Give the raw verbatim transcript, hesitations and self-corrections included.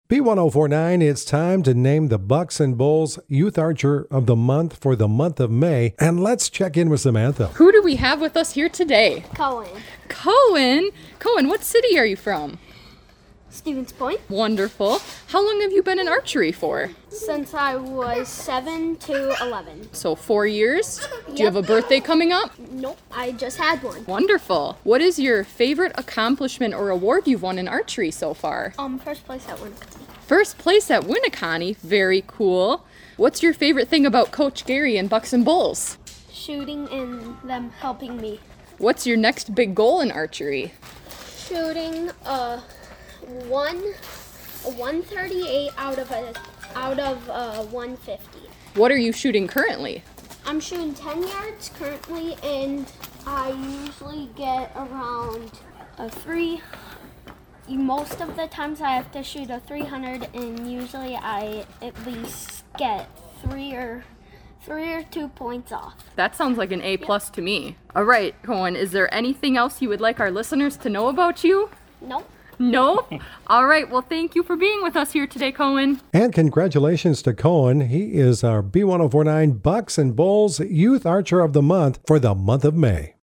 B one oh four nine, it's time to name the Bucks and Bulls Youth Archer of the Month for the month of May. And let's check in with Samantha. Who do we have with us here today? Cohen. Cohen? Cohen, what city are you from? Stevens Point. Wonderful. How long have you been in archery for? Since I was seven to eleven. So four years? Do you Yep. have a birthday coming up? Nope, I just had one. Wonderful. What is your favorite accomplishment or award you've won in archery so far? Um, first place at Winnicott. First place at Winnicott. Very cool. What's your favorite thing about Coach Gary and Bucks and Bulls? Shooting and them helping me. What's your next big goal in archery? Shooting a one, a one thirty-eight out of a out of a one fifty. What are you shooting currently? I'm shooting ten yards currently, and I usually get around a three. Most of the times I have to shoot a three hundred, and usually I at least get three or three or two points off. That sounds like an A plus to me. All right, Cohen, is there anything else you would like our listeners to know about you? Nope. No? All right, well, thank you for being with us here today, Cohen. And congratulations to Cohen. He is our B one oh four nine Bucks and Bulls Youth Archer of the Month for the month of May.